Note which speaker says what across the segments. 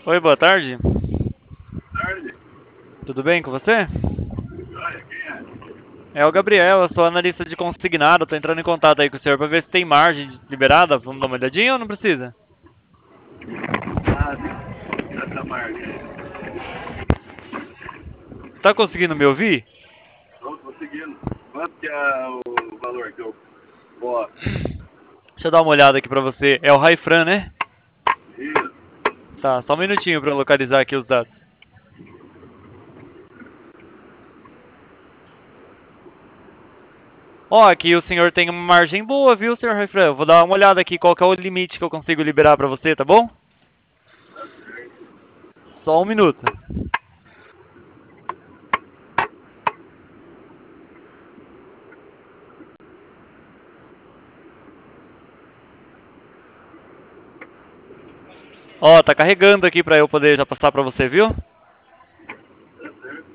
Speaker 1: Oi, boa tarde.
Speaker 2: Tarde.
Speaker 1: Tudo bem com você?
Speaker 2: Olha, quem é?
Speaker 1: É o Gabriel, eu sou analista de consignado. Tô entrando em contato aí com o senhor pra ver se tem margem liberada. Vamos dar uma olhadinha ou não precisa?
Speaker 2: Ah, essa marca.
Speaker 1: Tá conseguindo me ouvir?
Speaker 2: Estou conseguindo. Quanto que é o valor que eu posso?
Speaker 1: Deixa eu dar uma olhada aqui pra você. É o Raifran, né?
Speaker 2: Isso.
Speaker 1: Tá, só um minutinho pra eu localizar aqui os dados. Ó, aqui o senhor tem uma margem boa, viu, senhor Raifran? Eu vou dar uma olhada aqui qual que é o limite que eu consigo liberar pra você, tá bom?
Speaker 2: Tá certo.
Speaker 1: Só um minuto. Ó, tá carregando aqui pra eu poder já passar pra você, viu?
Speaker 2: Tá certo.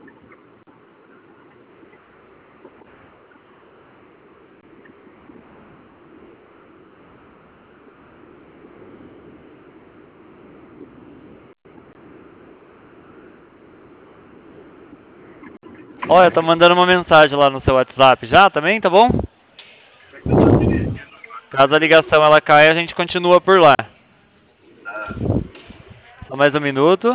Speaker 1: Olha, tá mandando uma mensagem lá no seu WhatsApp já também, tá bom?
Speaker 2: É que eu tô dirigindo agora.
Speaker 1: Caso a ligação ela caia, a gente continua por lá.
Speaker 2: Tá.
Speaker 1: Só mais um minuto.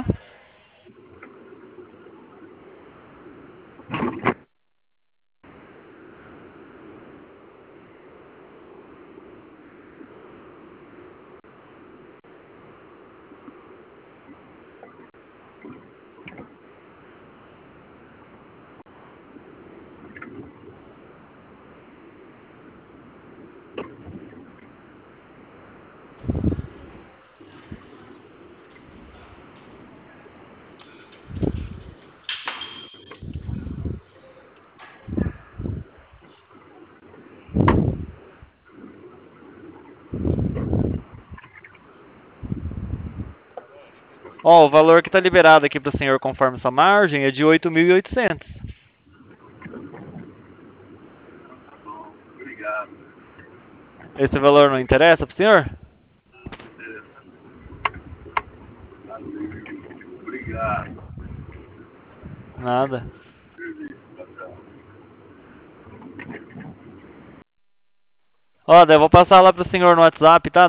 Speaker 1: Ó, o valor que tá liberado aqui pro senhor conforme sua margem é de 8.800.
Speaker 2: Tá bom. Obrigado.
Speaker 1: Esse valor não interessa pro senhor?
Speaker 2: Interessante. Valeu. Obrigado.
Speaker 1: Nada.
Speaker 2: Serviço, patrão.
Speaker 1: Ó, daí eu vou passar lá pro senhor no WhatsApp, tá?